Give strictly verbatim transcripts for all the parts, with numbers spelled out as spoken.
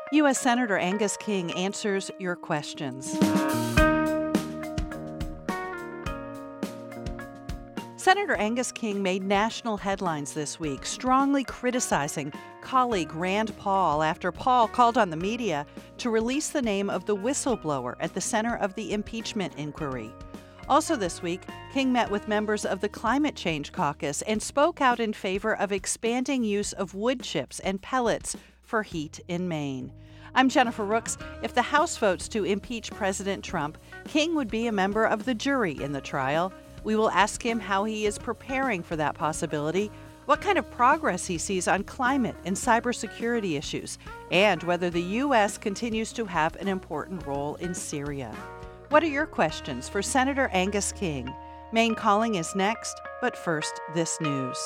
U S. Senator Angus King answers your questions. Senator Angus King made national headlines this week, strongly criticizing colleague Rand Paul after Paul called on the media to release the name of the whistleblower at the center of the impeachment inquiry. Also this week, King met with members of the Climate Change Caucus and spoke out in favor of expanding use of wood chips and pellets for heat in Maine. I'm Jennifer Rooks. If the House votes to impeach President Trump, King would be a member of the jury in the trial. We will ask him how he is preparing for that possibility, what kind of progress he sees on climate and cybersecurity issues, and whether the U S continues to have an important role in Syria. What are your questions for Senator Angus King? Maine Calling is next, but first, this news.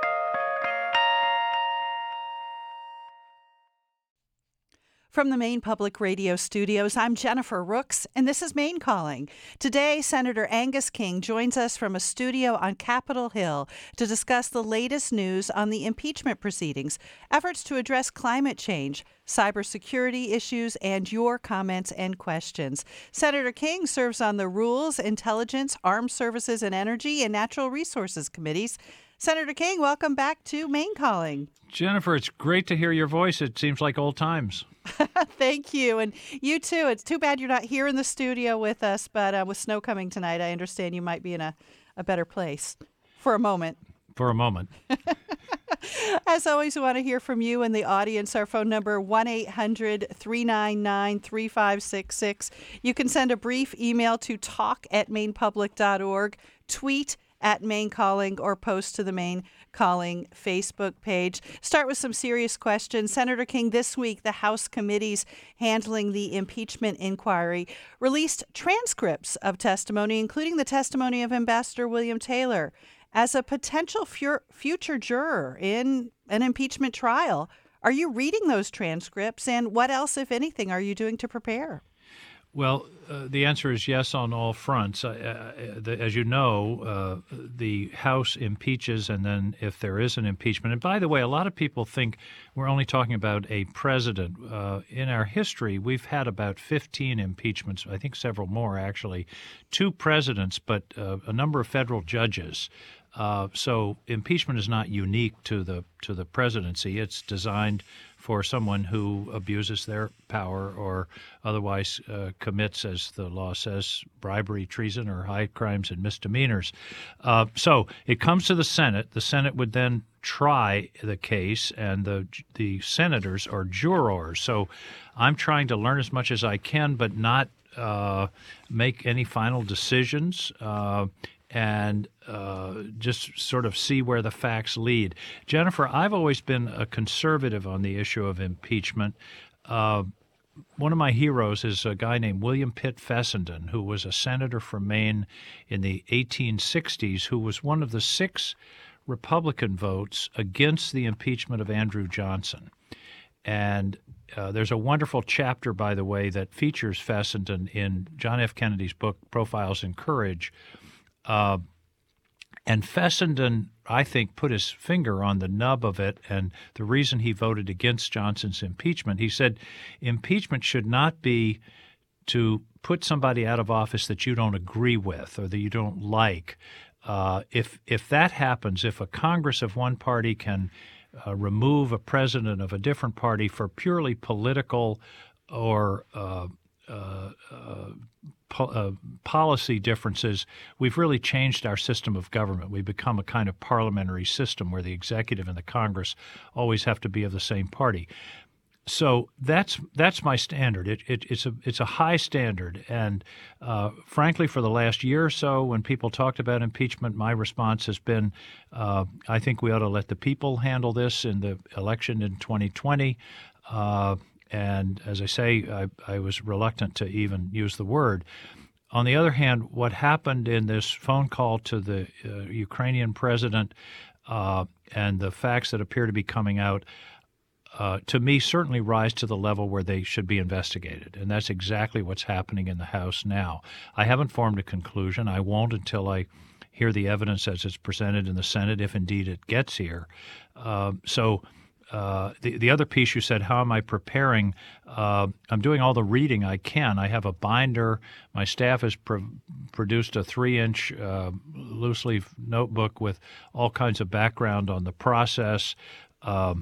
From the Maine Public Radio studios, I'm Jennifer Rooks, and this is Maine Calling. Today, Senator Angus King joins us from a studio on Capitol Hill to discuss the latest news on the impeachment proceedings, efforts to address climate change, cybersecurity issues, and your comments and questions. Senator King serves on the Rules, Intelligence, Armed Services and Energy, and Natural Resources Committees. Senator King, welcome back to Maine Calling. Jennifer, it's great to hear your voice. It seems like old times. Thank you. And you too. It's too bad you're not here in the studio with us, but uh, with snow coming tonight, I understand you might be in a, a better place for a moment. For a moment. As always, we want to hear from you and the audience. Our phone number, one eight hundred three nine nine three five six six. You can send a brief email to talk at maine public dot org, tweet at Maine Calling, or post to the Maine Calling Facebook page. Start with some serious questions. Senator King, this week, the House committees handling the impeachment inquiry released transcripts of testimony, including the testimony of Ambassador William Taylor as a potential fu- future juror in an impeachment trial. Are you reading those transcripts, and what else, if anything, are you doing to prepare? Well, uh, the answer is yes on all fronts. Uh, uh, the, as you know, uh, the House impeaches, and then if there is an impeachment, and by the way, a lot of people think we're only talking about a president. Uh, in our history, we've had about fifteen impeachments, I think several more actually, two presidents, but uh, a number of federal judges. Uh, so impeachment is not unique to the to the presidency. It's designed for someone who abuses their power or otherwise uh, commits, as the law says, bribery, treason, or high crimes and misdemeanors. Uh, so it comes to the Senate. The Senate would then try the case, and the the senators are jurors. So I'm trying to learn as much as I can, but not uh, make any final decisions. Uh, and uh, just sort of see where the facts lead. Jennifer, I've always been a conservative on the issue of impeachment. Uh, one of my heroes is a guy named William Pitt Fessenden, who was a senator from Maine in the eighteen sixties, who was one of the six Republican votes against the impeachment of Andrew Johnson. And uh, there's a wonderful chapter, by the way, that features Fessenden in John F. Kennedy's book, Profiles in Courage. Uh, and Fessenden, I think, put his finger on the nub of it, and the reason he voted against Johnson's impeachment. He said impeachment should not be to put somebody out of office that you don't agree with or that you don't like. Uh, if if that happens, if a Congress of one party can uh, remove a president of a different party for purely political or uh, uh, uh, Po- uh, policy differences, we've really changed our system of government. We've become a kind of parliamentary system where the executive and the Congress always have to be of the same party. So that's that's my standard. It, it, it's a it's a high standard, and uh, frankly, for the last year or so, when people talked about impeachment, my response has been, uh, I think we ought to let the people handle this in the election in twenty twenty. Uh, And as I say, I, I was reluctant to even use the word. On the other hand, what happened in this phone call to the uh, Ukrainian president uh, and the facts that appear to be coming out, uh, to me, certainly rise to the level where they should be investigated. And that's exactly what's happening in the House now. I haven't formed a conclusion. I won't until I hear the evidence as it's presented in the Senate, if indeed it gets here. Uh, so uh, the, the other piece you said, how am I preparing? Uh, I'm doing all the reading I can. I have a binder. My staff has pro- produced a three-inch uh, loose-leaf notebook with all kinds of background on the process. Um,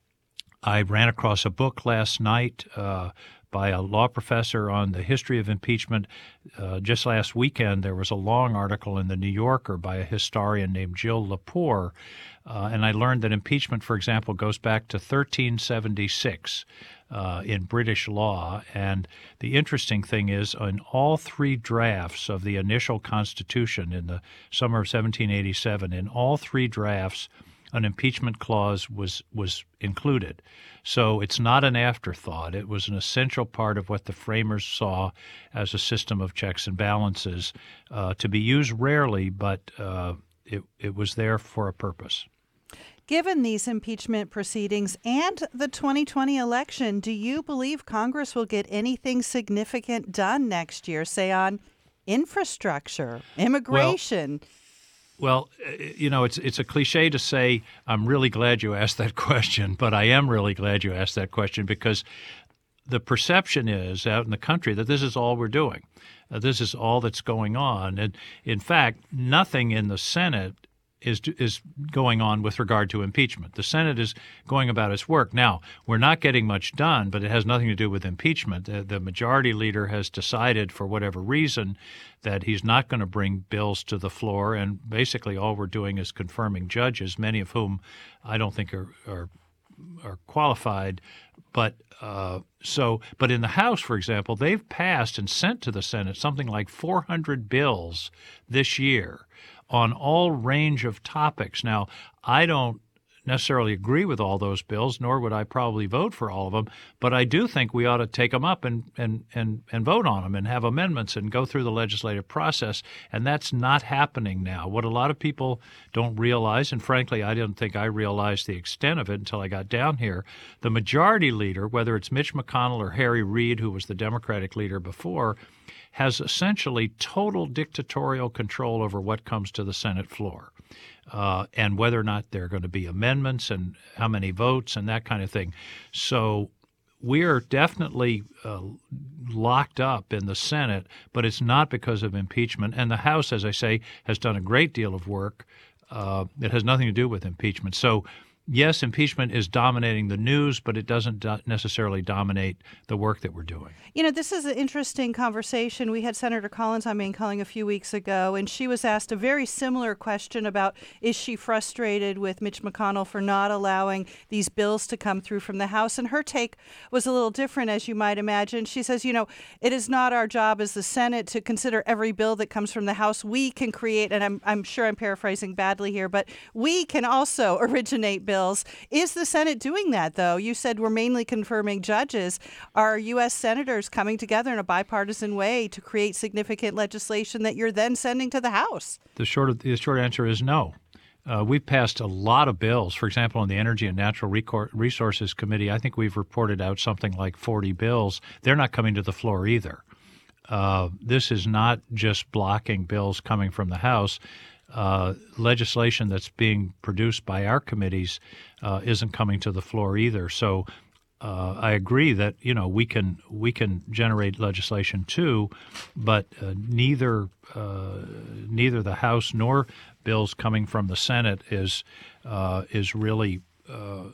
I ran across a book last night uh, by a law professor on the history of impeachment. Uh, just last weekend, there was a long article in the New Yorker by a historian named Jill Lepore, uh, and I learned that impeachment, for example, goes back to thirteen seventy-six uh, in British law. And the interesting thing is, in all three drafts of the initial Constitution in the summer of seventeen eighty-seven, in all three drafts, an impeachment clause was was included. So it's not an afterthought. It was an essential part of what the framers saw as a system of checks and balances, uh, to be used rarely, but uh, it, it was there for a purpose. Given these impeachment proceedings and the twenty twenty election, do you believe Congress will get anything significant done next year, say on infrastructure, immigration? Well, Well, you know, it's it's a cliche to say, I'm really glad you asked that question, but I am really glad you asked that question because the perception is out in the country that this is all we're doing. Uh, this is all that's going on. And in fact, nothing in the Senate is is going on with regard to impeachment. The Senate is going about its work. Now, we're not getting much done, but it has nothing to do with impeachment. The, the majority leader has decided, for whatever reason, that he's not going to bring bills to the floor, and basically all we're doing is confirming judges, many of whom I don't think are are, are qualified. But uh, so, but in the House, for example, they've passed and sent to the Senate something like four hundred bills this year on all range of topics. Now, I don't necessarily agree with all those bills, nor would I probably vote for all of them, but I do think we ought to take them up and, and, and, and vote on them and have amendments and go through the legislative process, and that's not happening now. What a lot of people don't realize, and frankly, I didn't think I realized the extent of it until I got down here, the majority leader, whether it's Mitch McConnell or Harry Reid, who was the Democratic leader before, has essentially total dictatorial control over what comes to the Senate floor, uh, and whether or not there are going to be amendments and how many votes and that kind of thing. So we're definitely uh, locked up in the Senate, but it's not because of impeachment. And the House, as I say, has done a great deal of work. Uh, it has nothing to do with impeachment. So yes, impeachment is dominating the news, but it doesn't do- necessarily dominate the work that we're doing. You know, this is an interesting conversation. We had Senator Collins on Main Calling a few weeks ago, and she was asked a very similar question about, is she frustrated with Mitch McConnell for not allowing these bills to come through from the House? And her take was a little different, as you might imagine. She says, you know, it is not our job as the Senate to consider every bill that comes from the House. We can create, and I'm, I'm sure I'm paraphrasing badly here, but we can also originate bills. Is the Senate doing that, though? You said we're mainly confirming judges. Are U S senators coming together in a bipartisan way to create significant legislation that you're then sending to the House? The short, the short answer is no. Uh, we've passed a lot of bills. For example, on the Energy and Natural Resources Committee, I think we've reported out something like forty bills. They're not coming to the floor either. Uh, this is not just blocking bills coming from the House. Uh, legislation that's being produced by our committees uh, isn't coming to the floor either. So uh, I agree that, you know, we can we can generate legislation too, but uh, neither uh, neither the House nor bills coming from the Senate is uh, is really uh,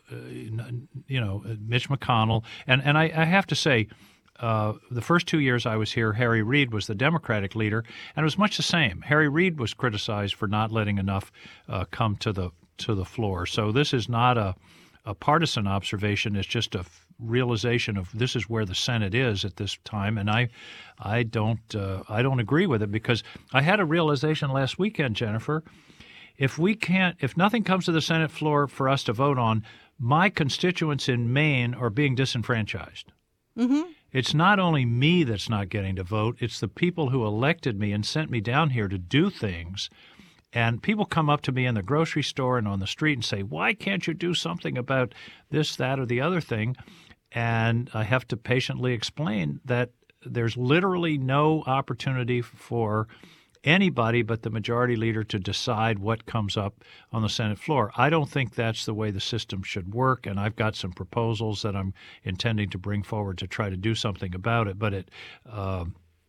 you know Mitch McConnell and and I, I have to say. Uh, the first two years I was here, Harry Reid was the Democratic leader, and it was much the same. Harry Reid was criticized for not letting enough uh, come to the to the floor. So this is not a, a partisan observation. It's just a f- realization of this is where the Senate is at this time, and I, I don't uh, I don't agree with it because I had a realization last weekend, Jennifer. If we can't, if nothing comes to the Senate floor for us to vote on, my constituents in Maine are being disenfranchised. Mm-hmm. It's not only me that's not getting to vote, it's the people who elected me and sent me down here to do things. And people come up to me in the grocery store and on the street and say, why can't you do something about this, that, or the other thing? And I have to patiently explain that there's literally no opportunity for anybody but the majority leader to decide what comes up on the Senate floor. I don't think that's the way the system should work, and I've got some proposals that I'm intending to bring forward to try to do something about it. But it, uh,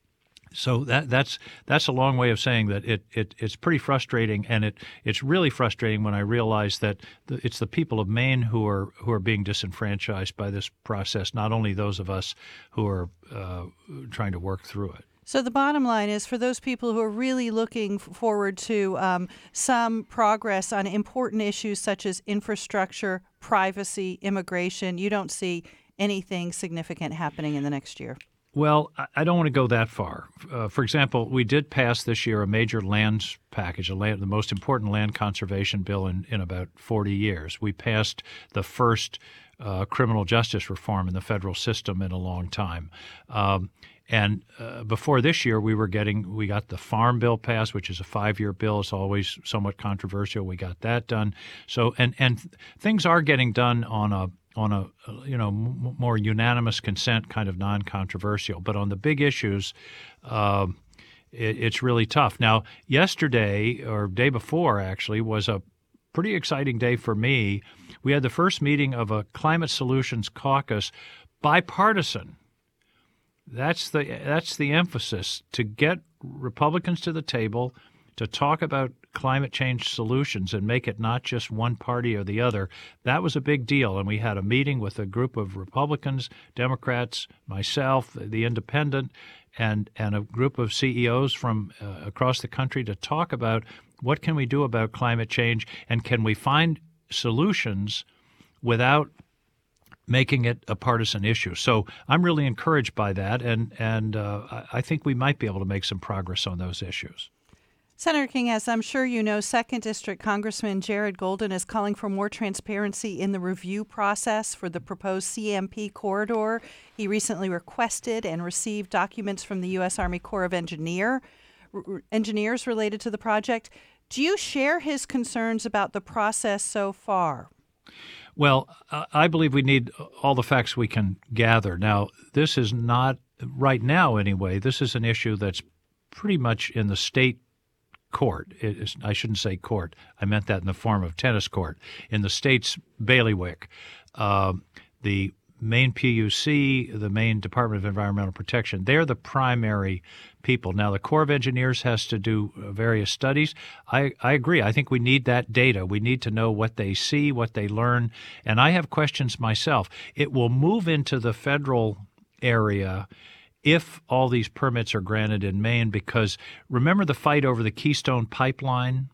so that that's that's a long way of saying that it, it it's pretty frustrating, and it it's really frustrating when I realize that the, it's the people of Maine who are who are being disenfranchised by this process, not only those of us who are uh, trying to work through it. So the bottom line is, for those people who are really looking forward to um, some progress on important issues such as infrastructure, privacy, immigration, you don't see anything significant happening in the next year. Well, I don't want to go that far. Uh, for example, we did pass this year a major lands package, a land, the most important land conservation bill in, in about forty years. We passed the first uh, criminal justice reform in the federal system in a long time. Um, and uh, before this year, we were getting we got the Farm Bill passed, which is a five-year bill. It's always somewhat controversial. We got that done. So and and things are getting done on a on a you know m- more unanimous consent, kind of non-controversial. But on the big issues, uh, it, it's really tough. Now, yesterday or day before actually was a pretty exciting day for me. We had the first meeting of a Climate Solutions Caucus, bipartisan. That's the that's the emphasis, to get Republicans to the table to talk about climate change solutions and make it not just one party or the other. That was a big deal. And we had a meeting with a group of Republicans, Democrats, myself, the Independent, and, and a group of C E Os from uh, across the country to talk about what can we do about climate change, and can we find solutions without making it a partisan issue. So I'm really encouraged by that, and, and uh, I think we might be able to make some progress on those issues. Senator King, as I'm sure you know, second District Congressman Jared Golden is calling for more transparency in the review process for the proposed C M P corridor. He recently requested and received documents from the U S Army Corps of Engineer, r- Engineers related to the project. Do you share his concerns about the process so far? Well, I believe we need all the facts we can gather. Now, this is not, right now anyway, this is an issue that's pretty much in the state court. It is, I shouldn't say court. I meant that in the form of tennis court. In the state's bailiwick, uh, the Maine P U C, the Maine Department of Environmental Protection, they're the primary people. Now, the Corps of Engineers has to do various studies. I, I agree. I think we need that data. We need to know what they see, what they learn. And I have questions myself. It will move into the federal area if all these permits are granted in Maine, because remember the fight over the Keystone Pipeline?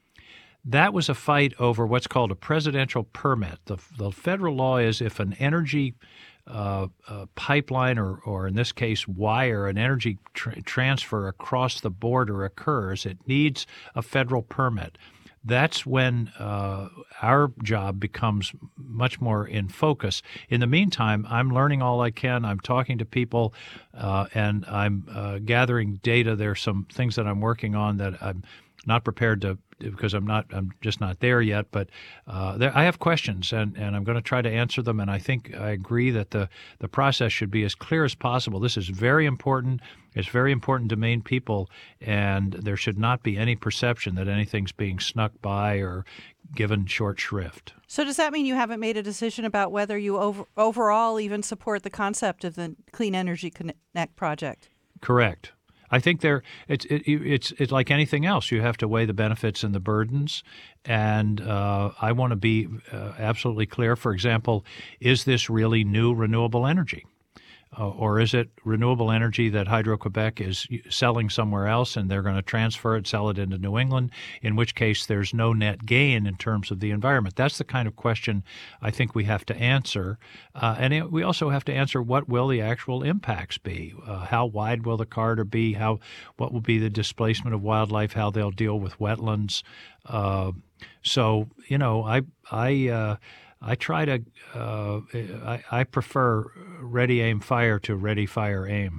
That was a fight over what's called a presidential permit. The, the federal law is if an energy uh, uh, pipeline or, or in this case wire, an energy tra- transfer across the border occurs, it needs a federal permit. That's when uh, our job becomes much more in focus. In the meantime, I'm learning all I can. I'm talking to people, uh, and I'm uh, gathering data. There are some things that I'm working on that I'm not prepared to, because I'm not, I'm just not there yet. But uh, there, I have questions, and, and I'm going to try to answer them. And I think I agree that the, the process should be as clear as possible. This is very important. It's very important to Maine people, and there should not be any perception that anything's being snuck by or given short shrift. So does that mean you haven't made a decision about whether you over, overall even support the concept of the Clean Energy Connect project? Correct. I think there it's it, it's it's like anything else. You have to weigh the benefits and the burdens, and uh, I want to be uh, absolutely clear. For example, is this really new renewable energy? Uh, or is it renewable energy that Hydro-Quebec is selling somewhere else and they're going to transfer it, sell it into New England, in which case there's no net gain in terms of the environment? That's the kind of question I think we have to answer. Uh, and it, we also have to answer, what will the actual impacts be? Uh, how wide will the corridor be? How what will be the displacement of wildlife? How they'll deal with wetlands? Uh, so, you know, I I uh, I try to, uh, I, I prefer ready, aim, fire to ready, fire, aim.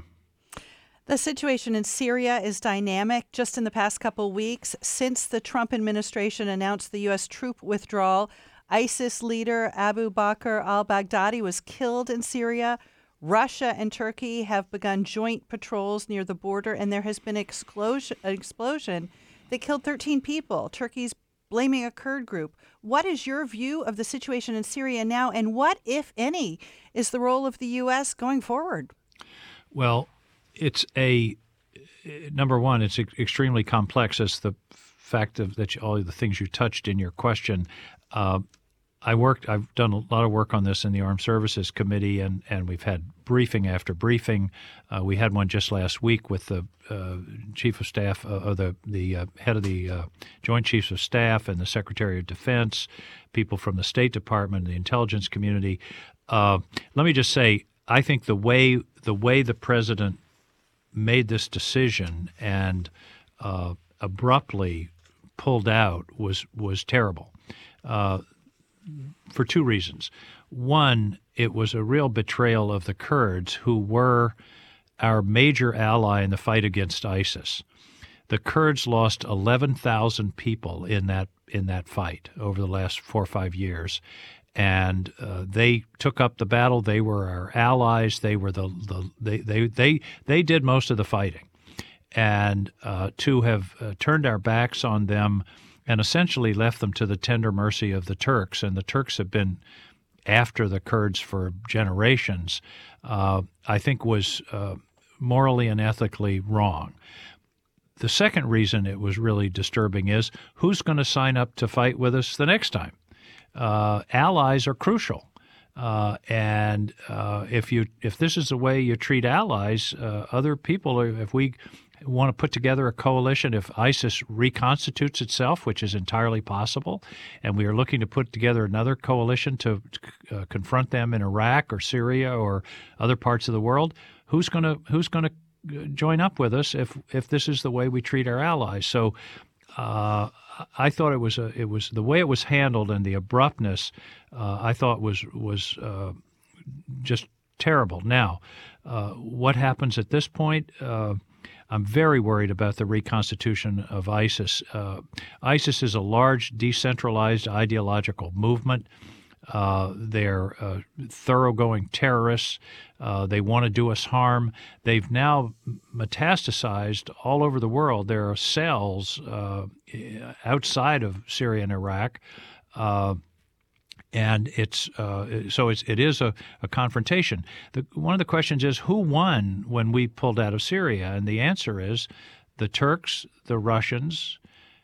The situation in Syria is dynamic. Just in the past couple weeks, since the Trump administration announced the U S troop withdrawal, ISIS leader Abu Bakr al-Baghdadi was killed in Syria. Russia and Turkey have begun joint patrols near the border, and there has been explosion, an explosion that killed thirteen people. Turkey's blaming a Kurd group. What is your view of the situation in Syria now, and what, if any, is the role of the U S going forward? Well, it's a number one. It's extremely complex. As the fact of that, you, all of the things you touched in your question. Uh, I worked. I've done a lot of work on this in the Armed Services Committee, and, and we've had briefing after briefing. Uh, we had one just last week with the uh, Chief of Staff, uh, or the the uh, head of the uh, Joint Chiefs of Staff, and the Secretary of Defense, people from the State Department, the intelligence community. Uh, let me just say, I think the way the way the president made this decision and uh, abruptly pulled out was was terrible. Uh, For two reasons. One, it was a real betrayal of the Kurds, who were our major ally in the fight against ISIS. The Kurds lost eleven thousand people in that in that fight over the last four or five years, and uh, they took up the battle. They were our allies. They were the, the they, they they they did most of the fighting, and uh, to have uh, turned our backs on them and essentially left them to the tender mercy of the Turks, and the Turks have been after the Kurds for generations, uh, I think was uh, morally and ethically wrong. The second reason it was really disturbing is who's going to sign up to fight with us the next time? Uh, allies are crucial. Uh, and uh, if you if this is the way you treat allies, uh, other people, are, if we want to put together a coalition, if ISIS reconstitutes itself, which is entirely possible, and we are looking to put together another coalition to uh, confront them in Iraq or Syria or other parts of the world, who's going to who's going to join up with us if if this is the way we treat our allies? So uh, I thought it was a, it was the way it was handled and the abruptness. Uh, I thought was was uh, just terrible. Now, uh, what happens at this point? Uh, I'm very worried about the reconstitution of ISIS. Uh, ISIS is a large, decentralized ideological movement. Uh, they're uh, thoroughgoing terrorists. Uh, they want to do us harm. They've now metastasized all over the world. There are cells uh, outside of Syria and Iraq. Uh, And it's uh, so it's, it is a, a confrontation. The, one of the questions is, who won when we pulled out of Syria? And the answer is the Turks, the Russians,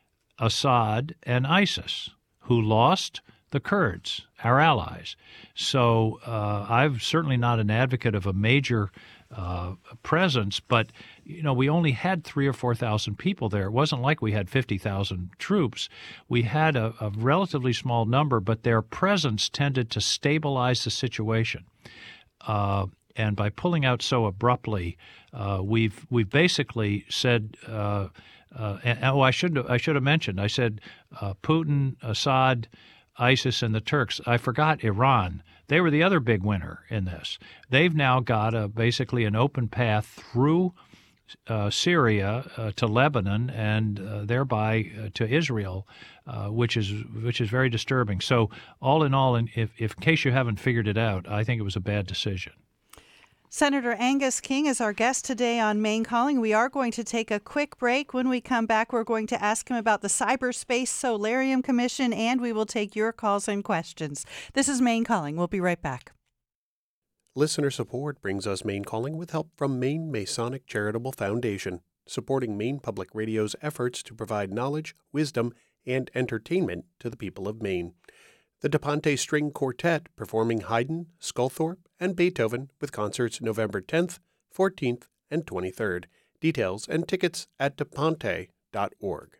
Assad, and ISIS. Who lost? The Kurds, our allies. So uh, I'm certainly not an advocate of a major uh, presence, but you know we only had three or four thousand people there. It wasn't like we had fifty thousand troops. We had a, a relatively small number, but their presence tended to stabilize the situation. Uh, and by pulling out so abruptly, uh, we've we've basically said. Uh, uh, and, oh, I should I should have mentioned. I said uh, Putin, Assad, ISIS, and the Turks. I forgot Iran. They were the other big winner in this. They've now got a, basically an open path through uh, Syria uh, to Lebanon and uh, thereby uh, to Israel, uh, which is which is very disturbing. So all in all, in, if, if in case you haven't figured it out, I think it was a bad decision. Senator Angus King is our guest today on Maine Calling. We are going to take a quick break. When we come back, we're going to ask him about the Cyberspace Solarium Commission, and we will take your calls and questions. This is Maine Calling. We'll be right back. Listener support brings us Maine Calling with help from Maine Masonic Charitable Foundation, supporting Maine Public Radio's efforts to provide knowledge, wisdom, and entertainment to the people of Maine. The DePonte String Quartet performing Haydn, Sculthorpe, and Beethoven with concerts November tenth, fourteenth, and twenty-third. Details and tickets at deponte dot org.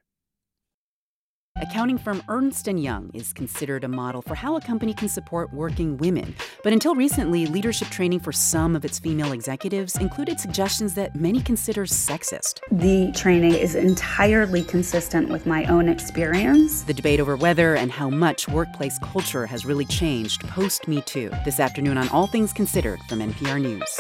Accounting firm Ernst and Young is considered a model for how a company can support working women. But until recently, leadership training for some of its female executives included suggestions that many consider sexist. The training is entirely consistent with my own experience. The debate over whether and how much workplace culture has really changed post-Me Too. This afternoon on All Things Considered from N P R News.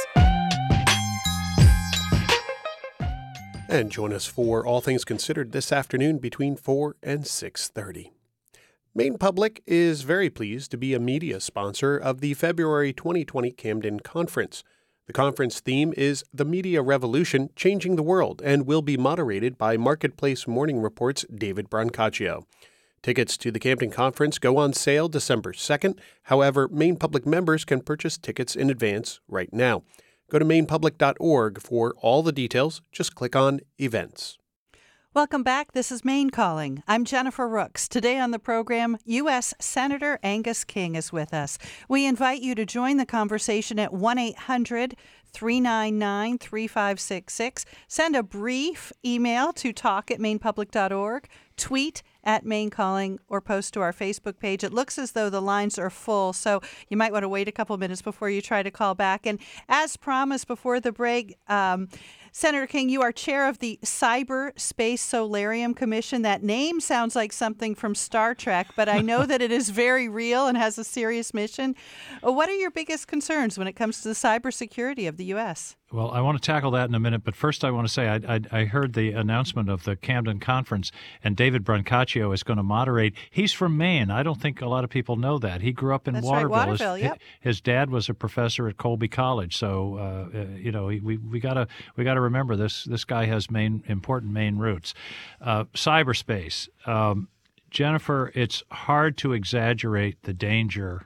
And join us for All Things Considered this afternoon between four and six thirty. Maine Public is very pleased to be a media sponsor of the February twenty twenty Camden Conference. The conference theme is The Media Revolution, Changing the World, and will be moderated by Marketplace Morning Report's David Brancaccio. Tickets to the Camden Conference go on sale December second. However, Maine Public members can purchase tickets in advance right now. Go to maine public dot org for all the details. Just click on Events. Welcome back. This is Maine Calling. I'm Jennifer Rooks. Today on the program, U S Senator Angus King is with us. We invite you to join the conversation at one eight hundred three nine nine three five six six. Send a brief email to talk at maine public dot org. Tweet at Maine Calling or post to our Facebook page. It looks as though the lines are full, so you might want to wait a couple minutes before you try to call back. And as promised before the break, um, Senator King, you are chair of the Cyber Space Solarium Commission. That name sounds like something from Star Trek, but I know that it is very real and has a serious mission. What are your biggest concerns when it comes to the cybersecurity of the U S? Well, I want to tackle that in a minute, but first I want to say I, I, I heard the announcement of the Camden Conference, and David Brancaccio is going to moderate. He's from Maine. I don't think a lot of people know that. He grew up in That's Waterville. Right, Waterville, his, yep. his dad was a professor at Colby College, so uh, uh, you know we we gotta we gotta remember this. This guy has Maine important Maine roots. Uh, cyberspace, um, Jennifer. It's hard to exaggerate the danger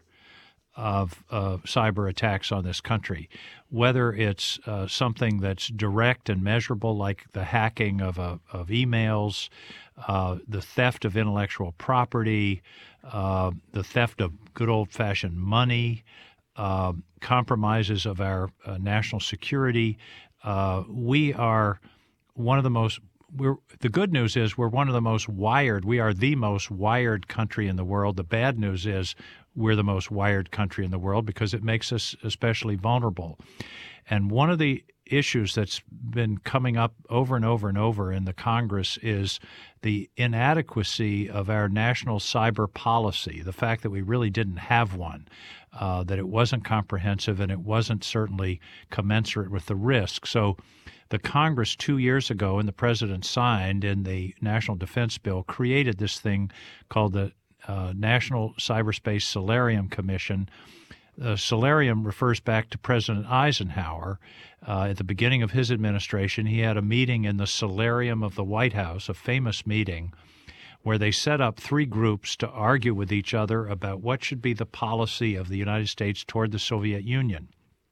of uh, cyber attacks on this country, whether it's uh, something that's direct and measurable, like the hacking of a, of emails, uh, the theft of intellectual property, uh, the theft of good old-fashioned money, uh, compromises of our uh, national security. Uh, we are one of the most We're, the good news is we're one of the most wired. We are the most wired country in the world. The bad news is we're the most wired country in the world because it makes us especially vulnerable. And one of the issues that's been coming up over and over and over in the Congress is the inadequacy of our national cyber policy, the fact that we really didn't have one, uh, that it wasn't comprehensive, and it wasn't certainly commensurate with the risk. So the Congress two years ago, and the President signed in the National Defense Bill, created this thing called the uh, National Cyberspace Solarium Commission. The Solarium refers back to President Eisenhower. Uh, at the beginning of his administration, he had a meeting in the solarium of the White House, a famous meeting, where they set up three groups to argue with each other about what should be the policy of the United States toward the Soviet Union.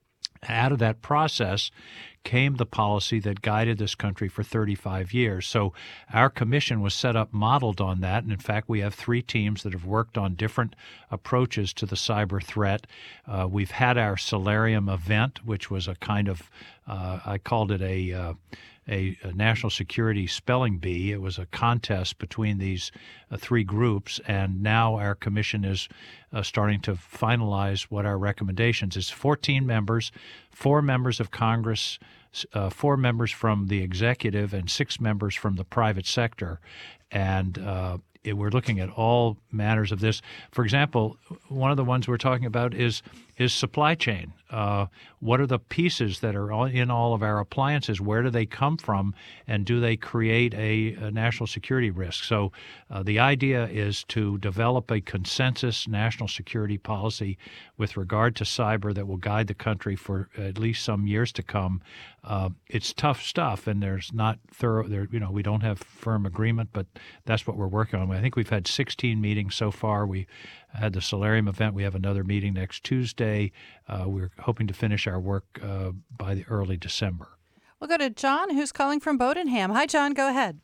Out of that process came the policy that guided this country for thirty-five years. So our commission was set up modeled on that. And in fact, we have three teams that have worked on different approaches to the cyber threat. Uh, we've had our Solarium event, which was a kind of, uh, I called it a, uh, a, a national security spelling bee. It was a contest between these uh, three groups. And now our commission is uh, starting to finalize what our recommendations is. fourteen members, four members of Congress, uh, four members from the executive, and six members from the private sector. And uh, it, we're looking at all matters of this. For example, one of the ones we're talking about is is supply chain. Uh, what are the pieces that are all, in all of our appliances? Where do they come from? And do they create a, a national security risk? So uh, the idea is to develop a consensus national security policy with regard to cyber that will guide the country for at least some years to come. Uh, it's tough stuff, and there's not thorough. There, you know, we don't have firm agreement, but that's what we're working on. I think we've had sixteen meetings so far. We had the Solarium event. We have another meeting next Tuesday. Uh, we're hoping to finish our work uh, by the early December. We'll go to John, who's calling from Bodenham. Hi, John. Go ahead.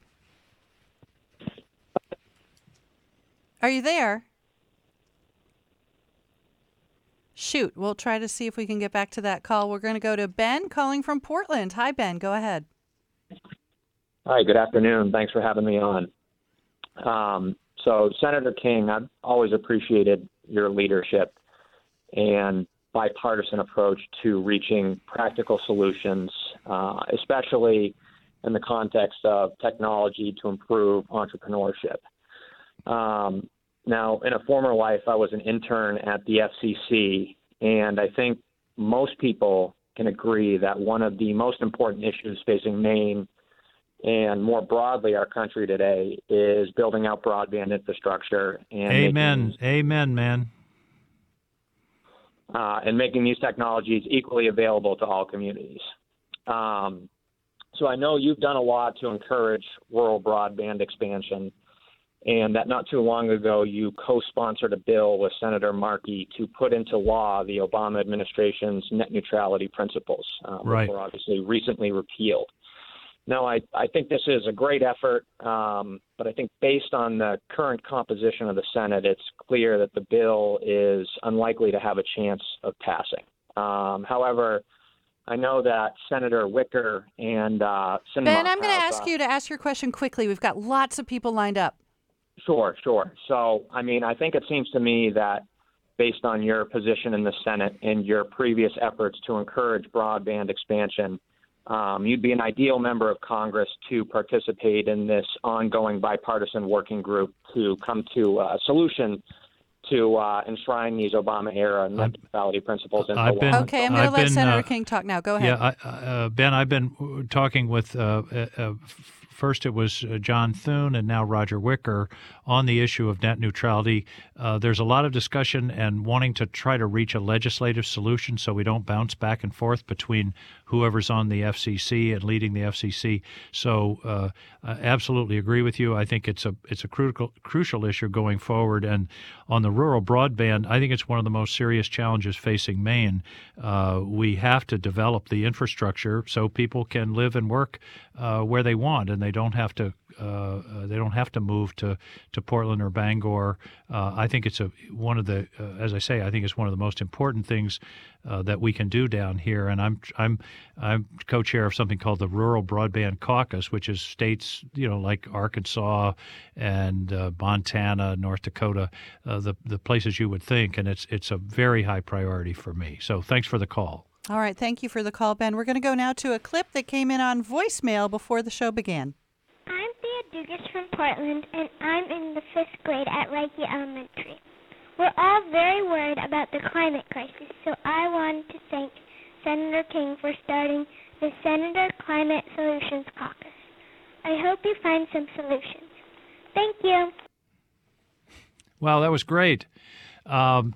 Are you there? Shoot. We'll try to see if we can get back to that call. We're going to go to Ben calling from Portland. Hi, Ben. Go ahead. Hi, good afternoon. Thanks for having me on. Um, so, Senator King, I've always appreciated your leadership and bipartisan approach to reaching practical solutions, uh, especially in the context of technology to improve entrepreneurship. Um, now, in a former life, I was an intern at the F C C, and I think most people can agree that one of the most important issues facing Maine and more broadly our country today is building out broadband infrastructure. And Amen. making, Amen, man. uh, and making these technologies equally available to all communities. Um, so I know you've done a lot to encourage rural broadband expansion, and that not too long ago you co-sponsored a bill with Senator Markey to put into law the Obama administration's net neutrality principles, uh, right. which were obviously recently repealed. Now, I, I think this is a great effort, um, but I think based on the current composition of the Senate, it's clear that the bill is unlikely to have a chance of passing. Um, however, I know that Senator Wicker and uh, Sinema Ben, I'm going to have, ask uh, you to ask your question quickly. We've got lots of people lined up. Sure, sure. So, I mean, I think it seems to me that based on your position in the Senate and your previous efforts to encourage broadband expansion, Um, you'd be an ideal member of Congress to participate in this ongoing bipartisan working group to come to a solution to uh, enshrine these Obama-era net neutrality principles into I've law. been, Okay, I'm going to I've let been, Senator uh, King talk now. Go ahead. Yeah, I, uh, Ben, I've been talking with, uh, uh, first it was uh, John Thune and now Roger Wicker on the issue of net neutrality. Uh, there's a lot of discussion and wanting to try to reach a legislative solution so we don't bounce back and forth between whoever's on the F C C and leading the F C C. So uh, I absolutely agree with you. I think it's a it's a critical crucial issue going forward. And on the rural broadband, I think it's one of the most serious challenges facing Maine. Uh, we have to develop the infrastructure so people can live and work uh, where they want, and they don't have to uh, uh, they don't have to move to, to Portland or Bangor. Uh, I think it's a one of the uh, as I say, I think it's one of the most important things uh, that we can do down here. And I'm I'm I'm co-chair of something called the Rural Broadband Caucus, which is states, you know, like Arkansas and uh, Montana, North Dakota, uh, the the places you would think, and it's it's a very high priority for me. So thanks for the call. All right, thank you for the call, Ben. We're going to go now to a clip that came in on voicemail before the show began. I'm Thea Dugas from Portland, and I'm in the fifth grade at Reiki Elementary. We're all very worried about the climate crisis, so I wanted to thank Senator King for starting the Senator Climate Solutions Caucus. I hope you find some solutions. Thank you. Wow, that was great. Um,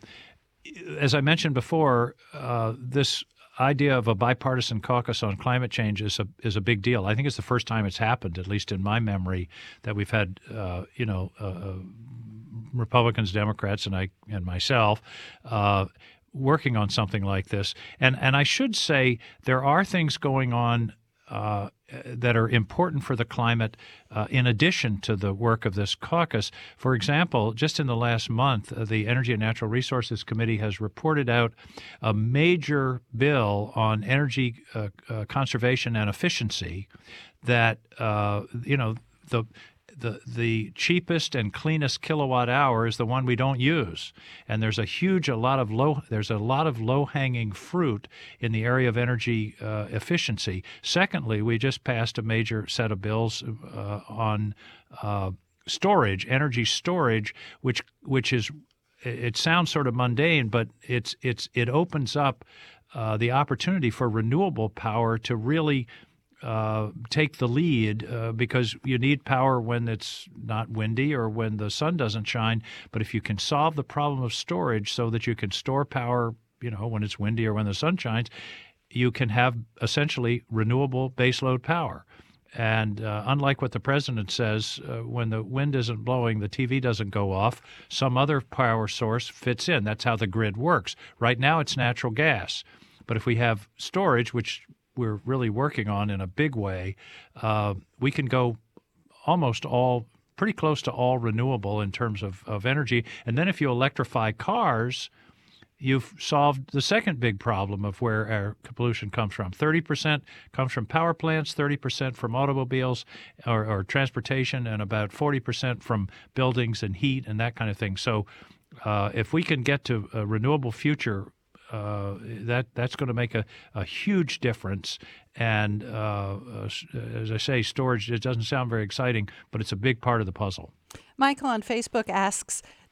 as I mentioned before, uh, this idea of a bipartisan caucus on climate change is a is a big deal. I think it's the first time it's happened, at least in my memory, that we've had uh, you know uh, Republicans, Democrats, and I and myself uh, working on something like this. And and I should say there are things going on Uh, that are important for the climate uh, in addition to the work of this caucus. For example, just in the last month, uh, the Energy and Natural Resources Committee has reported out a major bill on energy uh, uh, conservation and efficiency that, uh, you know, the The the cheapest and cleanest kilowatt hour is the one we don't use, and there's a huge a lot of low there's a lot of low hanging fruit in the area of energy uh, efficiency. Secondly, we just passed a major set of bills uh, on uh, storage, energy storage, which which is it sounds sort of mundane, but it's it's it opens up uh, the opportunity for renewable power to really Uh, take the lead uh, because you need power when it's not windy or when the sun doesn't shine. But if you can solve the problem of storage so that you can store power, you know, when it's windy or when the sun shines, you can have essentially renewable baseload power. And uh, unlike what the president says, uh, when the wind isn't blowing, the T V doesn't go off. Some other power source fits in. That's how the grid works. Right now it's natural gas. But if we have storage, which we're really working on in a big way, uh, we can go almost all, pretty close to all renewable in terms of, of energy. And then if you electrify cars, you've solved the second big problem of where air pollution comes from. thirty percent comes from power plants, thirty percent from automobiles or, or transportation, and about forty percent from buildings and heat and that kind of thing. So uh, if we can get to a renewable future, Uh, that that's going to make a, a huge difference. And uh, uh, as I say, storage, it doesn't sound very exciting, but it's a big part of the puzzle. Michael on Facebook asks,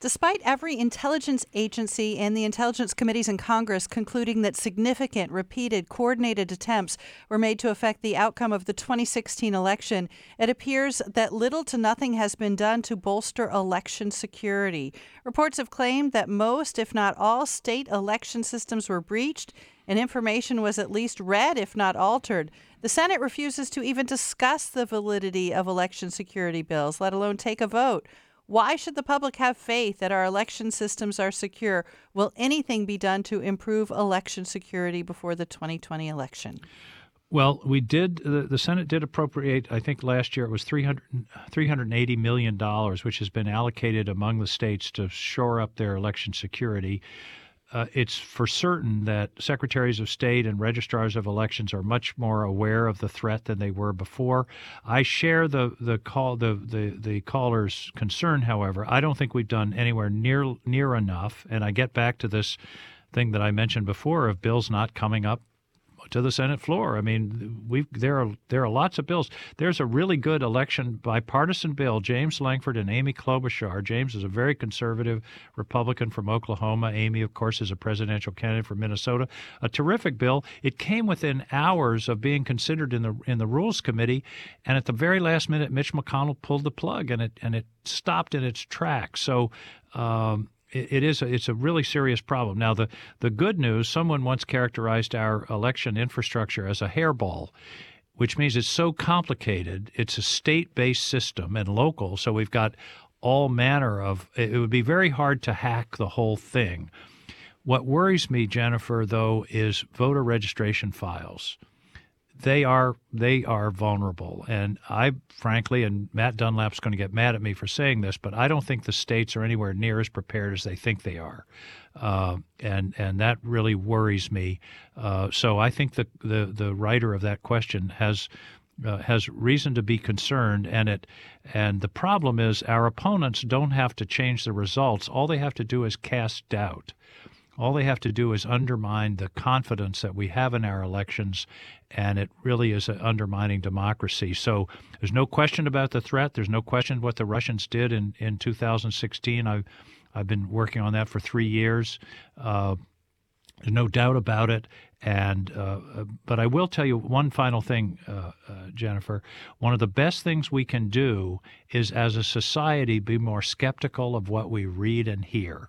Despite every intelligence agency and the intelligence committees in Congress concluding that significant, repeated, coordinated attempts were made to affect the outcome of the twenty sixteen election, it appears that little to nothing has been done to bolster election security. Reports have claimed that most, if not all, state election systems were breached and information was at least read, if not altered. The Senate refuses to even discuss the validity of election security bills, let alone take a vote. Why should the public have faith that our election systems are secure? Will anything be done to improve election security before the twenty twenty election? Well, we did, the, the Senate did appropriate, I think last year it was three hundred, three hundred eighty million dollars, which has been allocated among the states to shore up their election security. Uh, it's for certain that secretaries of state and registrars of elections are much more aware of the threat than they were before. I share the the call the the, the caller's concern. However, I don't think we've done anywhere near near enough. And I get back to this thing that I mentioned before of bills not coming up to the Senate floor. I mean, we there are there are lots of bills. There's a really good election bipartisan bill, James Lankford and Amy Klobuchar. James is a very conservative Republican from Oklahoma. Amy, of course, is a presidential candidate from Minnesota. A terrific bill. It came within hours of being considered in the in the Rules Committee, and at the very last minute, Mitch McConnell pulled the plug, and it and it stopped in its tracks. So. Um, It is a, it's a really serious problem. Now, the, the good news, someone once characterized our election infrastructure as a hairball, which means it's so complicated. It's a state-based system and local, so we've got all manner of – it would be very hard to hack the whole thing. What worries me, Jennifer, though, is voter registration files. They are they are vulnerable, and I frankly, and Matt Dunlap's going to get mad at me for saying this, but I don't think the states are anywhere near as prepared as they think they are, uh, and and that really worries me. Uh, so I think the, the the writer of that question has uh, has reason to be concerned, and it and the problem is our opponents don't have to change the results. All they have to do is cast doubt. All they have to do is undermine the confidence that we have in our elections, and it really is undermining democracy. So there's no question about the threat. There's no question what the Russians did in, in two thousand sixteen. I've, I've been working on that for three years. Uh, there's no doubt about it. And uh, but I will tell you one final thing, uh, uh, Jennifer. One of the best things we can do is, as a society, be more skeptical of what we read and hear.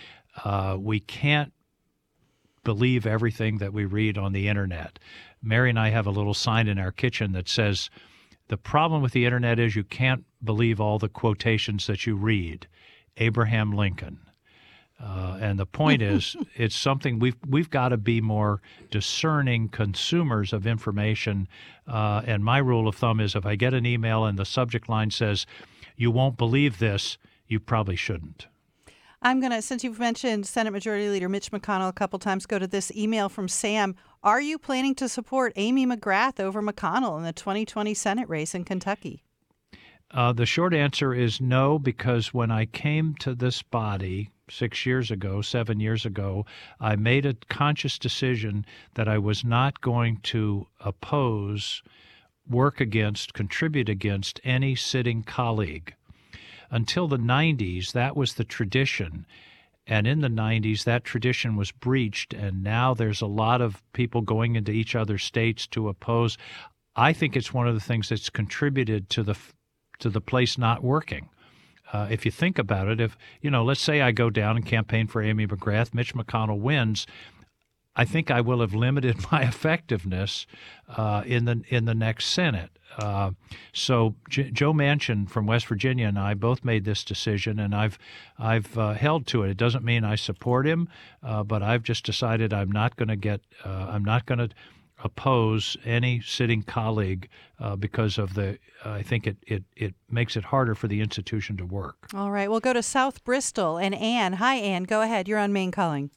Uh, we can't believe everything that we read on the Internet. Mary and I have a little sign in our kitchen that says, the problem with the Internet is you can't believe all the quotations that you read. Abraham Lincoln. Uh, and the point is, it's something we've we've got to be more discerning consumers of information. Uh, and my rule of thumb is if I get an email and the subject line says, you won't believe this, you probably shouldn't. I'm going to, since you've mentioned Senate Majority Leader Mitch McConnell a couple times, go to this email from Sam. Are you planning to support Amy McGrath over McConnell in the twenty twenty Senate race in Kentucky? Uh, the short answer is no, because when I came to this body six years ago, seven years ago, I made a conscious decision that I was not going to oppose, work against, contribute against any sitting colleague. Until the nineties, that was the tradition. And in the nineties, that tradition was breached, and now there's a lot of people going into each other's states to oppose. I think it's one of the things that's contributed to the to the place not working. Uh, if you think about it, if, you know, let's say I go down and campaign for Amy McGrath, Mitch McConnell wins, I think I will have limited my effectiveness uh, in the in the next Senate. Uh, so J- Joe Manchin from West Virginia and I both made this decision, and I've I've uh, held to it. It doesn't mean I support him, uh, but I've just decided I'm not going to get uh, I'm not going to oppose any sitting colleague uh, because of the. Uh, I think it, it it makes it harder for the institution to work. All right, we'll go to South Bristol and Ann. Hi, Ann. Go ahead. You're on Maine Calling.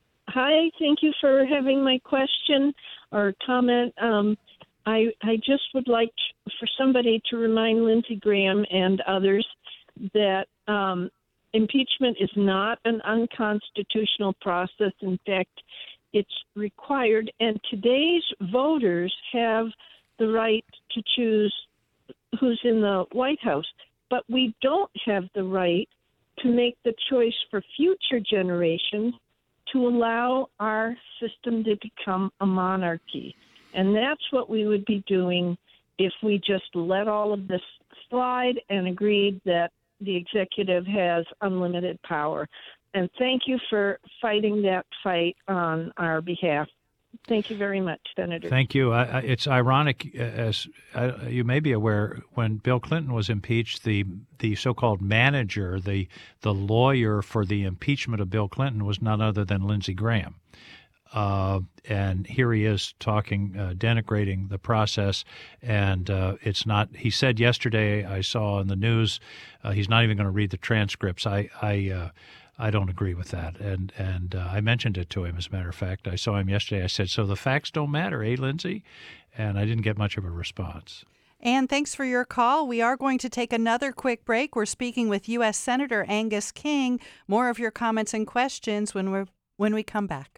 Hi, thank you for having my question or comment. Um, I, I just would like for somebody to remind Lindsey Graham and others that um, impeachment is not an unconstitutional process. In fact, it's required, and today's voters have the right to choose who's in the White House, but we don't have the right to make the choice for future generations to allow our system to become a monarchy. And that's what we would be doing if we just let all of this slide and agreed that the executive has unlimited power. And thank you for fighting that fight on our behalf. Thank you very much, Senator. Thank you. I, I, it's ironic, as uh, you may be aware, when Bill Clinton was impeached, the the so-called manager, the the lawyer for the impeachment of Bill Clinton, was none other than Lindsey Graham. Uh, and here he is talking, uh, denigrating the process. And uh, it's not, he said yesterday, I saw in the news, uh, he's not even going to read the transcripts. I, I, uh, I don't agree with that. And, and uh, I mentioned it to him, as a matter of fact. I saw him yesterday. I said, so the facts don't matter, eh, Lindsey? And I didn't get much of a response. And thanks for your call. We are going to take another quick break. We're speaking with U S Senator Angus King. More of your comments and questions when we're when we come back.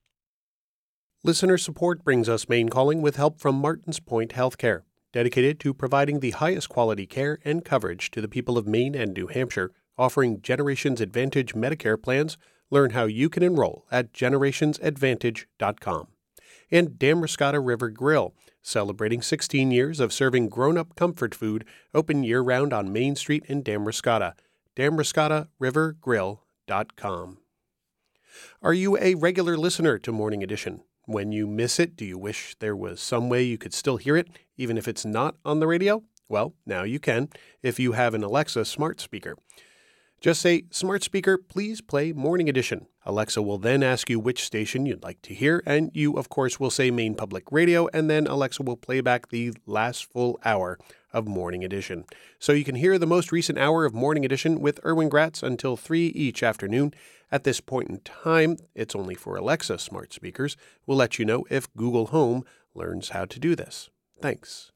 Listener support brings us Maine Calling with help from Martins Point Healthcare, dedicated to providing the highest quality care and coverage to the people of Maine and New Hampshire, offering Generations Advantage Medicare plans. Learn how you can enroll at generations advantage dot com. And Damariscotta River Grill, celebrating sixteen years of serving grown-up comfort food, open year-round on Main Street in Damariscotta. damariscotta river grill dot com. Are you a regular listener to Morning Edition? When you miss it, do you wish there was some way you could still hear it, even if it's not on the radio? Well, now you can, if you have an Alexa smart speaker. Just say, "Smart speaker, please play Morning Edition." Alexa will then ask you which station you'd like to hear, and you, of course, will say Maine Public Radio, and then Alexa will play back the last full hour of Morning Edition. So you can hear the most recent hour of Morning Edition with Erwin Gratz until three each afternoon. At this point in time, it's only for Alexa smart speakers. We'll let you know if Google Home learns how to do this. Thanks.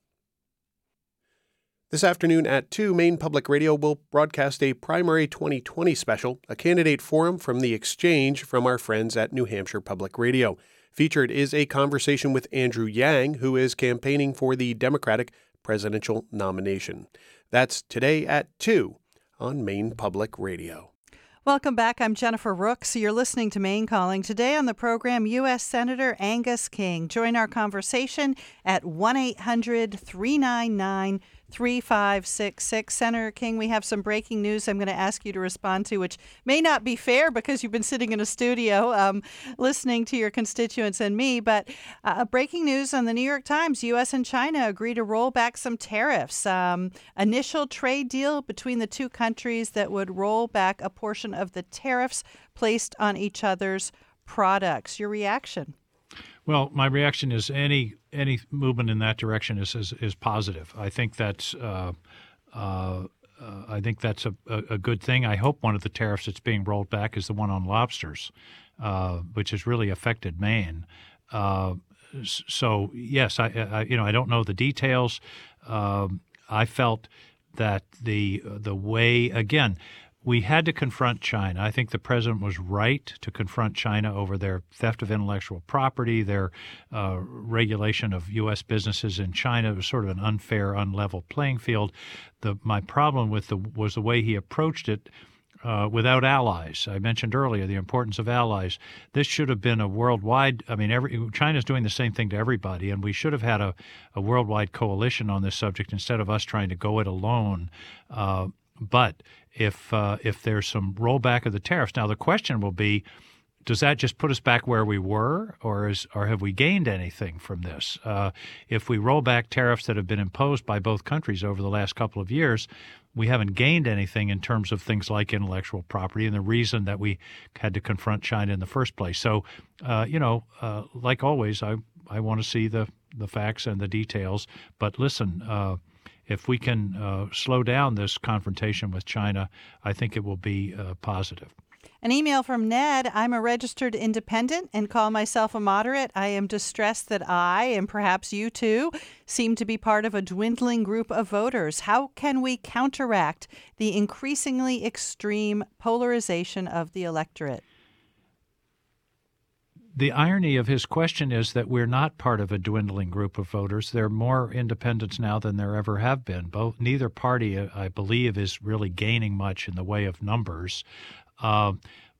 This afternoon at two, Maine Public Radio will broadcast a primary twenty twenty special, a candidate forum from the exchange from our friends at New Hampshire Public Radio. Featured is a conversation with Andrew Yang, who is campaigning for the Democratic presidential nomination. That's today at two on Maine Public Radio. Welcome back. I'm Jennifer Rooks. You're listening to Maine Calling. Today on the program, U S Senator Angus King. Join our conversation at one eight hundred three nine nine three five six six. Senator King, we have some breaking news I'm going to ask you to respond to, which may not be fair because you've been sitting in a studio um, listening to your constituents and me. But uh, breaking news on the New York Times, U S and China agree to roll back some tariffs. Um, initial trade deal between the two countries that would roll back a portion of the tariffs placed on each other's products. Your reaction? Well, my reaction is any any movement in that direction is is, is positive. I think that's uh, uh, uh, I think that's a, a good thing. I hope one of the tariffs that's being rolled back is the one on lobsters, uh, which has really affected Maine. Uh, so yes, I, I you know I don't know the details. Um, I felt that the the way again. We had to confront China. I think the president was right to confront China over their theft of intellectual property, their uh, regulation of U S businesses in China. It was sort of an unfair, unlevel playing field. The, my problem with the was the way he approached it uh, without allies. I mentioned earlier the importance of allies. This should have been a worldwide. I mean, every, China's doing the same thing to everybody, and we should have had a, a worldwide coalition on this subject instead of us trying to go it alone. Uh, But if uh, if there's some rollback of the tariffs, now the question will be, does that just put us back where we were, or is or have we gained anything from this? Uh, if we roll back tariffs that have been imposed by both countries over the last couple of years, we haven't gained anything in terms of things like intellectual property and the reason that we had to confront China in the first place. So, uh, you know, uh, like always, I I want to see the the facts and the details. But listen. Uh, If we can uh, slow down this confrontation with China, I think it will be uh, positive. An email from Ned. I'm a registered independent and call myself a moderate. I am distressed that I, and perhaps you too, seem to be part of a dwindling group of voters. How can we counteract the increasingly extreme polarization of the electorate? the irony of his question is that we're not part of a dwindling group of voters. There are more independents now than there ever have been. Both neither party, I believe, is really gaining much in the way of numbers. Uh,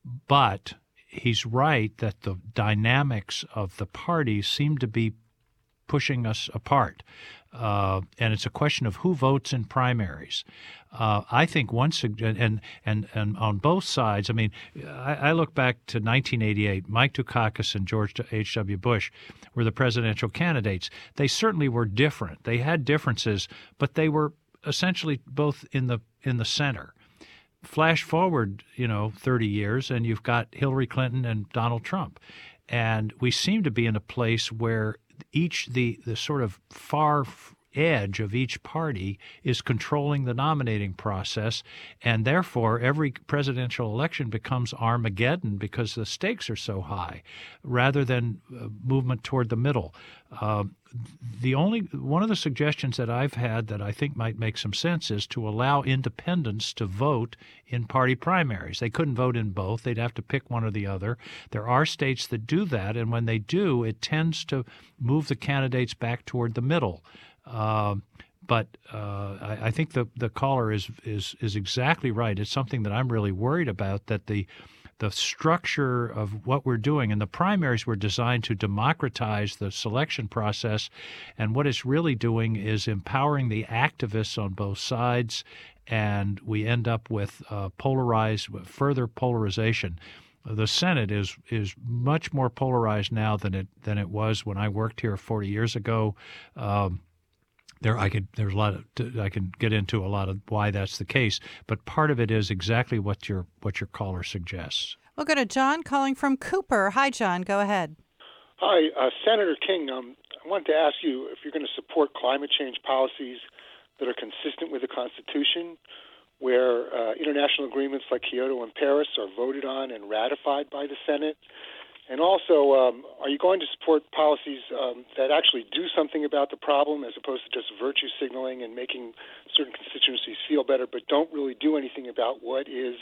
but he's right that the dynamics of the parties seem to be pushing us apart. Uh, and it's a question of who votes in primaries. Uh, I think one and and and on both sides. I mean, I, I look back to nineteen eighty-eight. Mike Dukakis and George H W. Bush were the presidential candidates. They certainly were different. They had differences, but they were essentially both in the in the center. Flash forward, you know, thirty years, and you've got Hillary Clinton and Donald Trump, and we seem to be in a place where each the the sort of far edge of each party is controlling the nominating process, and therefore every presidential election becomes Armageddon because the stakes are so high, rather than uh, movement toward the middle. Uh, the only one of the suggestions that I've had that I think might make some sense is to allow independents to vote in party primaries. They couldn't vote in both. They'd have to pick one or the other. There are states that do that, and when they do, it tends to move the candidates back toward the middle. Uh, but uh, I, I think the the caller is is is exactly right. It's something that I'm really worried about, that the the structure of what we're doing, and the primaries were designed to democratize the selection process, and what it's really doing is empowering the activists on both sides, and we end up with uh, polarized, further polarization. The Senate is is much more polarized now than it than it was when I worked here forty years ago. Um, There, I could. There's a lot of. I can get into a lot of why that's the case, but part of it is exactly what your what your caller suggests. We'll go to John calling from Cooper. Hi, John. Go ahead. Hi, uh, Senator King. Um, I wanted to ask you if you're going to support climate change policies that are consistent with the Constitution, where uh, international agreements like Kyoto and Paris are voted on and ratified by the Senate. And also, um, are you going to support policies um, that actually do something about the problem as opposed to just virtue signaling and making certain constituencies feel better, but don't really do anything about what is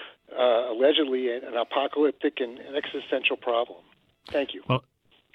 uh, allegedly an apocalyptic and an existential problem? Thank you. Well,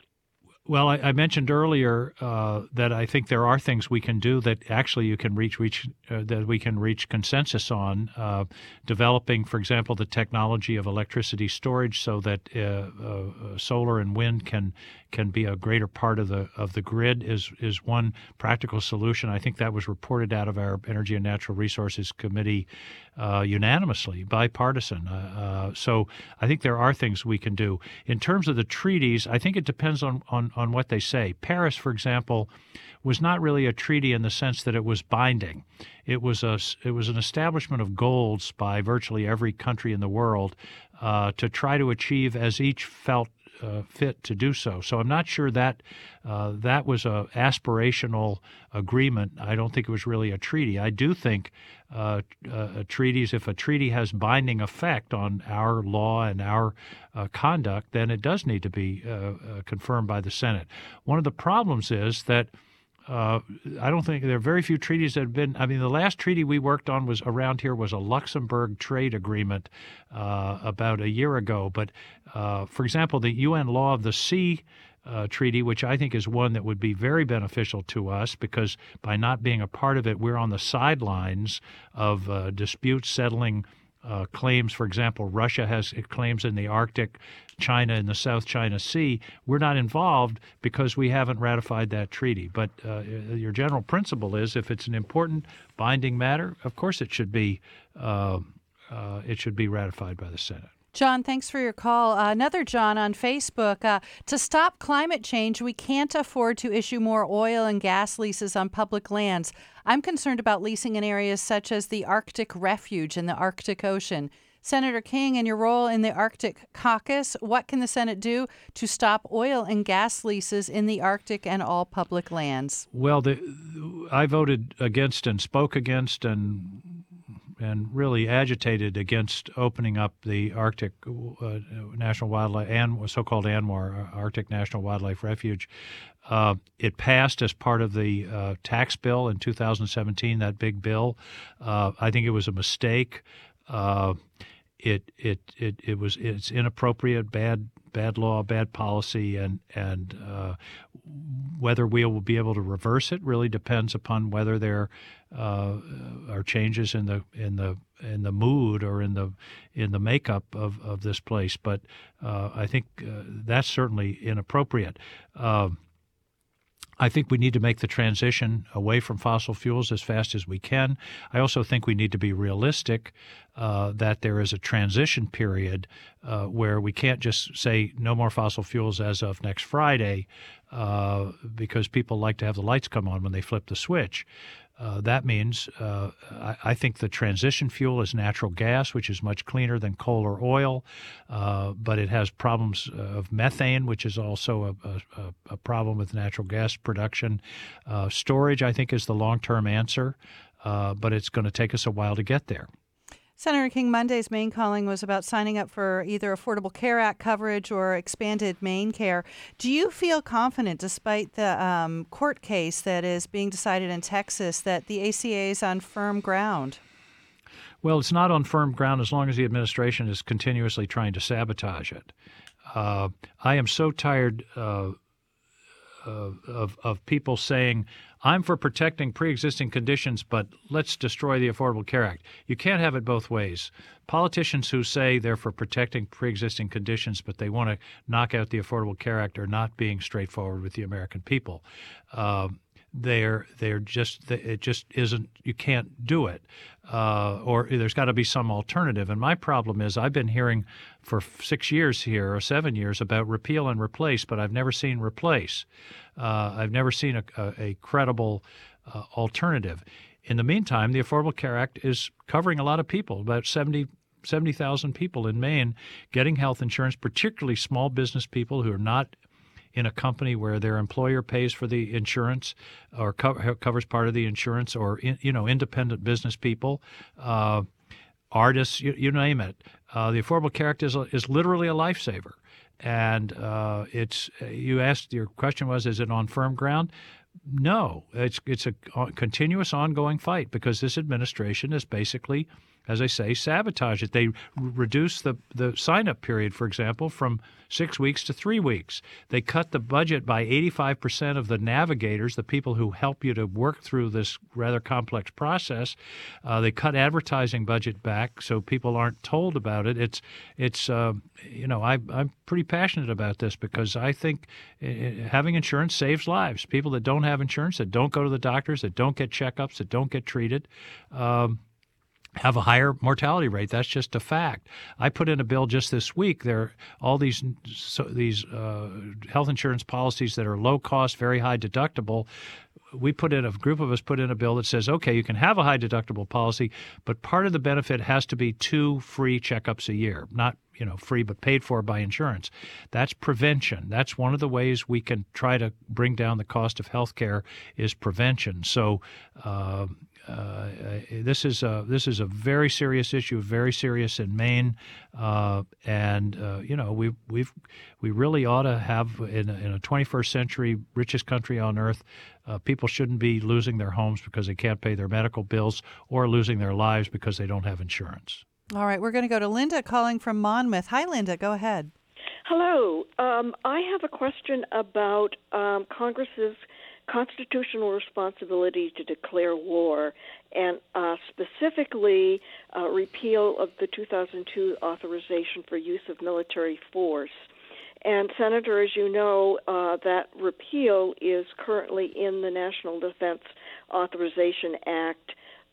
Well, I, I mentioned earlier uh, that I think there are things we can do that actually you can reach, reach uh, that we can reach consensus on. Uh, developing, for example, the technology of electricity storage so that uh, uh, solar and wind can can be a greater part of the of the grid is is one practical solution. I think that was reported out of our Energy and Natural Resources Committee uh, unanimously, bipartisan. Uh, uh, so I think there are things we can do. In terms of the treaties, I think it depends on on on what they say. Paris, for example, was not really a treaty in the sense that it was binding. It was a it was an establishment of goals by virtually every country in the world uh, to try to achieve as each felt uh, fit to do so. So I'm not sure that uh, that was a aspirational agreement. I don't think it was really a treaty. I do think uh, uh, treaties, if a treaty has binding effect on our law and our uh, conduct, then it does need to be uh, uh, confirmed by the Senate. One of the problems is that Uh, I don't think there are very few treaties that have been. I mean, the last treaty we worked on was around here was a Luxembourg trade agreement uh, about a year ago. But, uh, for example, the U N Law of the Sea uh, treaty, which I think is one that would be very beneficial to us because by not being a part of it, we're on the sidelines of uh, dispute settling Uh, claims. For example, Russia has claims in the Arctic, China in the South China Sea. We're not involved because we haven't ratified that treaty. But uh, your general principle is if it's an important binding matter, of course it should be uh, uh, it should be ratified by the Senate. John, thanks for your call. Uh, another John on Facebook. Uh, to stop climate change, we can't afford to issue more oil and gas leases on public lands. I'm concerned about leasing in areas such as the Arctic Refuge in the Arctic Ocean. Senator King, in your role in the Arctic Caucus, what can the Senate do to stop oil and gas leases in the Arctic and all public lands? Well, the, I voted against and spoke against and and really agitated against opening up the Arctic uh, National Wildlife and so-called ANWR, Arctic National Wildlife Refuge. Uh, it passed as part of the uh, tax bill in two thousand seventeen, that big bill. Uh, I think it was a mistake. Uh, it it it it was it's inappropriate, bad bad law, bad policy, and and uh, whether we will be able to reverse it really depends upon whether there uh, are changes in the in the in the mood or in the in the makeup of, of this place. But uh, I think uh, that's certainly inappropriate. Uh, I think we need to make the transition away from fossil fuels as fast as we can. I also think we need to be realistic uh, that there is a transition period uh, where we can't just say no more fossil fuels as of next Friday uh, because people like to have the lights come on when they flip the switch. Uh, that means uh, I, I think the transition fuel is natural gas, which is much cleaner than coal or oil, uh, but it has problems of methane, which is also a, a, a problem with natural gas production. Uh, storage, I think, is the long-term answer, uh, but it's going to take us a while to get there. Senator King, Monday's Maine Calling was about signing up for either Affordable Care Act coverage or expanded Maine Care. Do you feel confident, despite the um, court case that is being decided in Texas, that the A C A is on firm ground? Well, it's not on firm ground as long as the administration is continuously trying to sabotage it. Uh, I am so tired uh, of, of people saying, I'm for protecting pre-existing conditions, but let's destroy the Affordable Care Act. You can't have it both ways. Politicians who say they're for protecting pre-existing conditions, but they want to knock out the Affordable Care Act are not being straightforward with the American people. Uh, they're they're just it just isn't. You can't do it, uh, or there's got to be some alternative. And my problem is I've been hearing for six years here or seven years about repeal and replace, but I've never seen replace. Uh, I've never seen a, a, a credible uh, alternative. In the meantime, the Affordable Care Act is covering a lot of people, about seventy thousand people in Maine getting health insurance, particularly small business people who are not in a company where their employer pays for the insurance or co- covers part of the insurance, or in, you know, independent business people, uh, artists, you, you name it. Uh, the Affordable Care Act is, a, is literally a lifesaver. And uh, it's you asked, your question was, is it on firm ground? No, it's it's a continuous ongoing fight because this administration is basically, as I say, sabotage it. They r- reduce the, the sign-up period, for example, from six weeks to three weeks. They cut the budget by eighty-five percent of the navigators, the people who help you to work through this rather complex process. Uh, they cut advertising budget back so people aren't told about it. It's, it's uh, you know, I, I'm pretty passionate about this because I think uh, having insurance saves lives. People that don't have insurance, that don't go to the doctors, that don't get checkups, that don't get treated, um, have a higher mortality rate. That's just a fact. I put in a bill just this week. There are all these so these uh, health insurance policies that are low cost, very high deductible. We put in a group of us put in a bill that says, okay, you can have a high deductible policy, but part of the benefit has to be two free checkups a year, not you know free but paid for by insurance. That's prevention. That's one of the ways we can try to bring down the cost of health care is prevention. So. Uh, Uh, this is a this is a very serious issue, very serious in Maine, uh, and uh, you know we we've we really ought to have in a, in a twenty-first century richest country on earth, uh, people shouldn't be losing their homes because they can't pay their medical bills or losing their lives because they don't have insurance. All right, we're going to go to Linda calling from Monmouth. Hi, Linda. Go ahead. Hello. Um, I have a question about um, Congress's constitutional responsibility to declare war, and uh, specifically uh, repeal of the two thousand two authorization for use of military force. And, Senator, as you know, uh, that repeal is currently in the National Defense Authorization Act,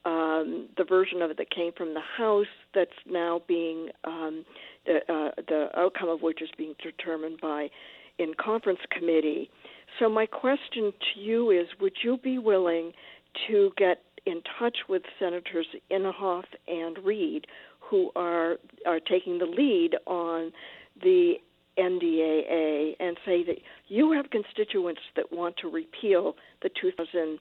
um, the version of it that came from the House that's now being, um, the, uh, the outcome of which is being determined by in conference committee. So my question to you is, would you be willing to get in touch with Senators Inhofe and Reed, who are are taking the lead on the N D A A, and say that you have constituents that want to repeal the two thousand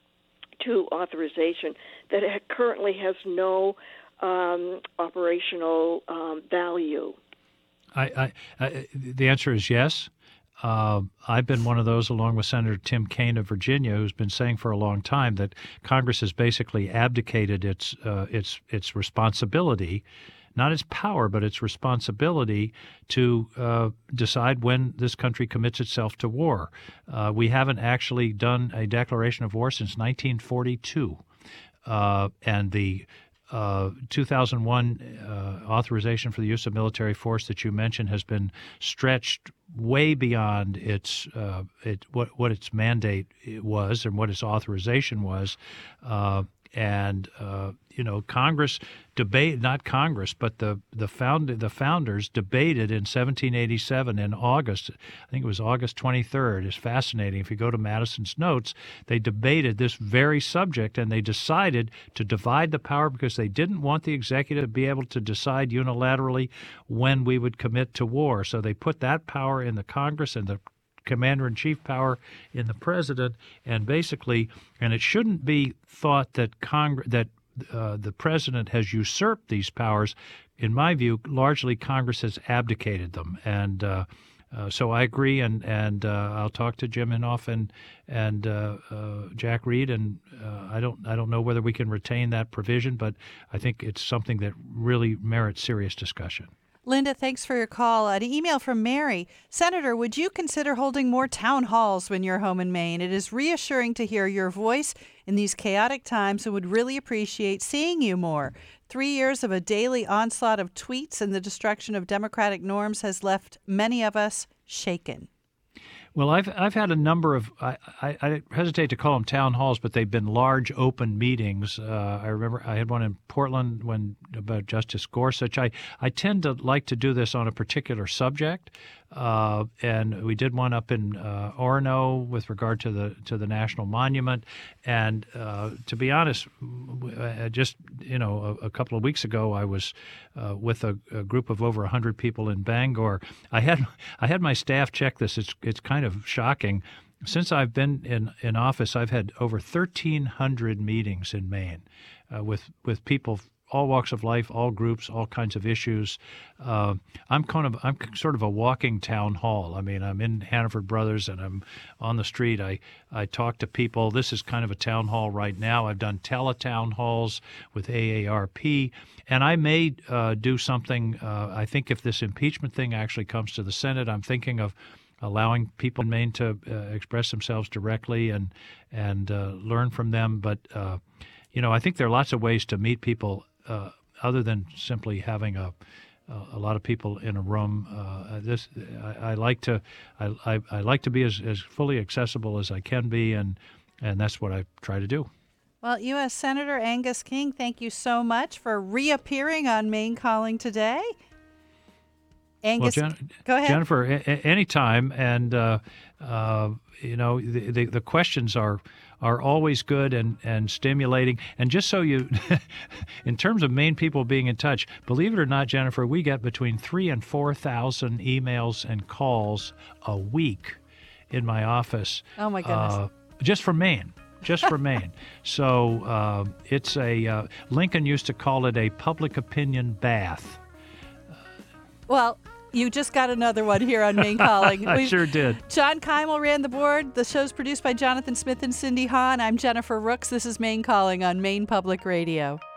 two authorization that currently has no um, operational um, value? I, I, I, the answer is yes. Uh, I've been one of those, along with Senator Tim Kaine of Virginia, who's been saying for a long time that Congress has basically abdicated its uh, its its responsibility not its power, but its responsibility to uh, decide when this country commits itself to war. Uh, we haven't actually done a declaration of war since nineteen forty-two. Uh, and the uh, two thousand one uh, authorization for the use of military force that you mentioned has been stretched way beyond its uh, it, what what its mandate was and what its authorization was. Uh, and uh, you know, Congress debate not Congress, but the the found the founders debated in seventeen eighty-seven in August. I think it was August twenty-third. It's fascinating. If you go to Madison's notes, they debated this very subject, and they decided to divide the power because they didn't want the executive to be able to decide unilaterally when we would commit to war. So they put that power in the Congress and the commander-in-chief power in the president, and basically, and it shouldn't be thought that Congress that uh, the president has usurped these powers. In my view, largely Congress has abdicated them, and uh, uh, so I agree. And and uh, I'll talk to Jim Inhofe and and uh, uh, Jack Reed, and uh, I don't I don't know whether we can retain that provision, but I think it's something that really merits serious discussion. Linda, thanks for your call. An email from Mary. Senator, would you consider holding more town halls when you're home in Maine? It is reassuring to hear your voice in these chaotic times and would really appreciate seeing you more. Three years of a daily onslaught of tweets and the destruction of democratic norms has left many of us shaken. Well, I've I've had a number of I, I, I hesitate to call them town halls, but they've been large open meetings. Uh, I remember I had one in Portland when about Justice Gorsuch. I, I tend to like to do this on a particular subject, uh, and we did one up in uh, Orono with regard to the to the National Monument. And uh, to be honest, just you know a, a couple of weeks ago, I was uh, with a, a group of over a hundred people in Bangor. I had I had my staff check this. It's it's kind of shocking. Since I've been in, in office, I've had over thirteen hundred meetings in Maine uh, with with people, all walks of life, all groups, all kinds of issues. Uh, I'm kind of I'm sort of a walking town hall. I mean, I'm in Hannaford Brothers and I'm on the street. I I talk to people. This is kind of a town hall right now. I've done teletown halls with A A R P, and I may uh, do something. Uh, I think if this impeachment thing actually comes to the Senate, I'm thinking of allowing people in Maine to uh, express themselves directly and and uh, learn from them. But, uh, you know, I think there are lots of ways to meet people uh, other than simply having a a lot of people in a room. Uh, this I, I like to I, I, I like to be as, as fully accessible as I can be, and and that's what I try to do. Well, U S Senator Angus King, thank you so much for reappearing on Maine Calling today. Angus, well, Jen, go ahead. Jennifer, a- a- anytime. And, uh, uh, you know, the, the, the questions are are always good and, and stimulating. And just so you, in terms of Maine people being in touch, believe it or not, Jennifer, we get between three and four thousand emails and calls a week in my office. Oh, my goodness. Uh, just from Maine. Just for Maine. So uh, it's a, uh, Lincoln used to call it a public opinion bath. Well, you just got another one here on Maine Calling. I sure did. John Keimel ran the board. The show's produced by Jonathan Smith and Cindy Hahn. I'm Jennifer Rooks. This is Maine Calling on Maine Public Radio.